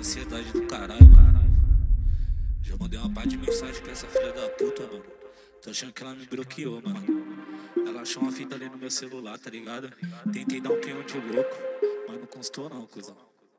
ansiedade do caralho, mano. Já mandei uma parte de mensagem pra essa filha da puta, mano. Tô achando que ela me bloqueou, mano. Ela achou uma fita ali no meu celular, tá ligado? Tentei dar um peão de louco, mas não constou não, cuzão.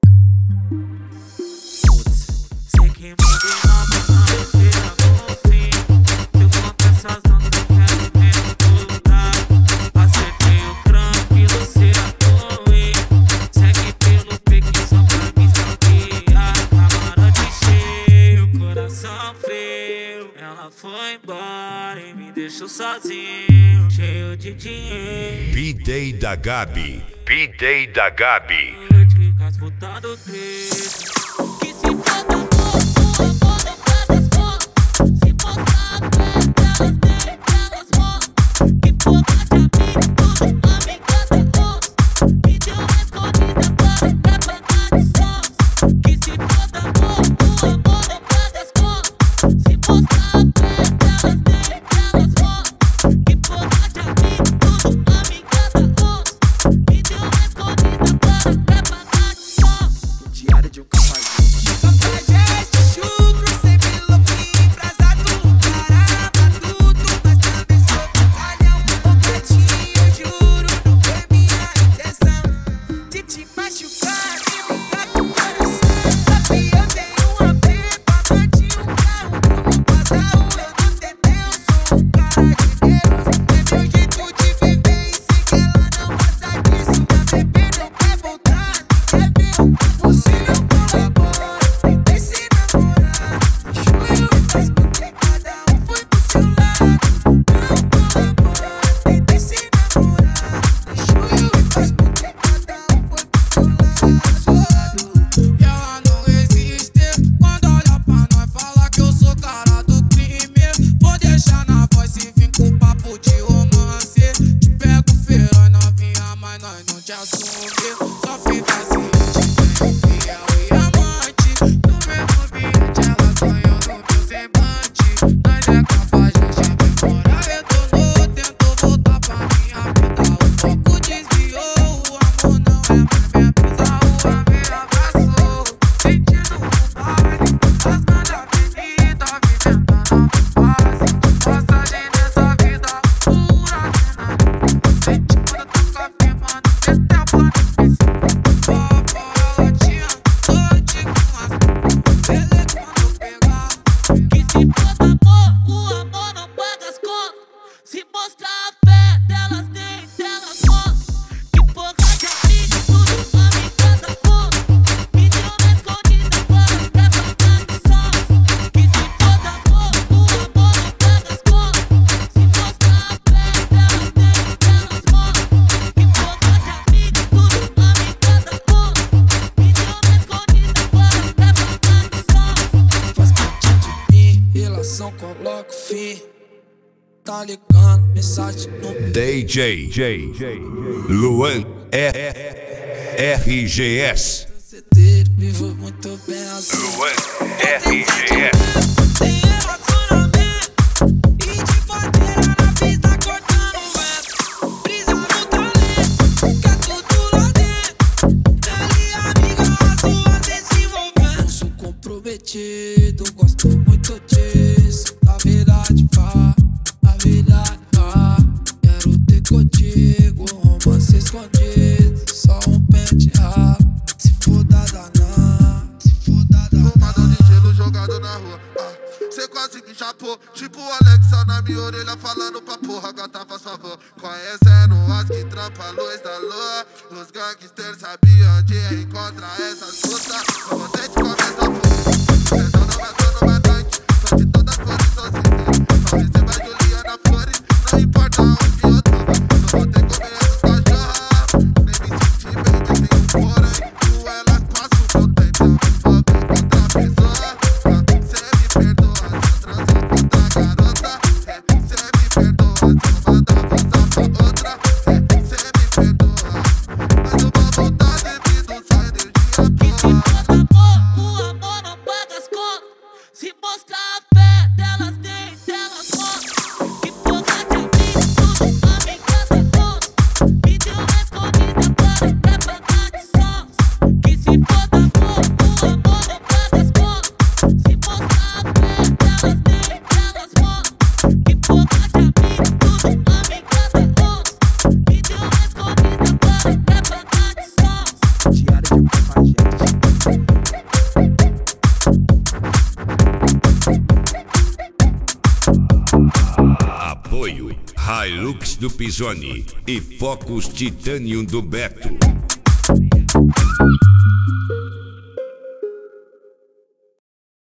Foda-se. Sei que mandei na boca inteira no fim. Eu conto essas ondas, eu quero ver no lugar. Acertei o tranquilo, será ruim. Segue pelo pique só pra me sabiar. Camarote cheio, coração frio. Ela foi embora e me deixou sozinho, cheio de dinheiro. B-Day da Gabi. B-Day da Gabi. Dicas botando triste. Que se foda o amor não faz conta. Se mostrar a fé delas, nem elas vão. Que porra de amigo, amiga da moça. Me deu uma escondida para pagar de sons. Que se foda o amor não faz conta. Se mostrar a fé delas, nem elas vão. Que porra de amigo, amiga da moça. Me deu uma escondida para pagar de sons. Diário de um cafajeste. Cafajeste, chutro, sempre louquinho, embrasado. Caramba, tudo, mas também sou calhão. Ô gatinho, juro, não foi minha intenção de te machucar e brincar com o coração. Sabe, eu tenho uma pepa, bati um carro como padrão. Eu não tentei, eu sou um cara de Deus. É meu jeito de viver e sei que ela não gosta disso. A bebê não quer voltar, quer ver o possível. Colabora, tentei se namorar. Junho faz porque cada um foi pro seu lado. Não colabora, tentei se namorar. Junho faz porque cada um foi pro seu lado. E ela não existe. Quando olha pra nós, fala que eu sou cara do crime. Vou deixar na voz e vim com papo de romance. Te pego feio, novinha, mas nós não te assume. Só fica assim, fiel e amante. No mesmo ambiente, ela sonhou no meu semblante. Nós é cafajeste, memória retornou. Tentou voltar pra minha vida, o foco desviou. O amor não é mais minha brisa, o amor me abraçou. Sentindo um baile, rasgando a avenida, vivendo a nova fase. Passagem nessa vida, pura adrenalina. Sente quando eu tô confirmando que esse tempo é difícil. Fora latinha, tô de com as beleza quando eu pegar. Que se foda amor, o amor não paga as contas. Se mostrar a fé delas, nem delas mostram. Que porra de amigo, tudo amiga da moça. Me deu uma escondida para pagar de sons. Que se foda amor, o amor não paga as contas. Se mostrar a fé delas, nem delas mostram. Que porra de amigo, tudo amiga da moça. Me deu uma escondida para pagar de sons. Faz parte de mim, relação coloca o fim. Tá ligando, mensagem no DJ Luan RGS. CD, vivo muito bem assim. Luan RGS. Tem relacionamento e de bandeira na pista cortando o vento. Brisa no talento, quer tudo lá dentro. Ele e amiga, as duas desenvolvendo. Não sou comprometido, gosto muito disso. Na verdade, na verdade, quero ter contigo, romance escondido. Só um pente raro, se for da daná, se for da daná. Fumador de gelo jogado na rua. Cê quase me chapou. Tipo o Alexa na minha orelha falando pra porra. Gata, faz favor. Conhecendo as que trampa a luz da lua. Os gangsters sabiam onde encontrar essas putas. Eu vou ter de começar porra. Tesão não matou numa noite. Só de todas as posições. Só receba Juliana Flores. Não importa onde eu tô. Só vou ter que comer essas cachorras. Nem me senti bem, nem tenho porém. Com elas passo meu tempo. Eu me foco contra a pessoa. Cê me perdoa se eu transar com outra garota. Cê me perdoa se eu mandar vazar pra outra. Cê me perdoa, mas eu vou voltar devido sua energia. Que se foda amor, o amor Hilux do Pisoni e Focus Titanium do Beto.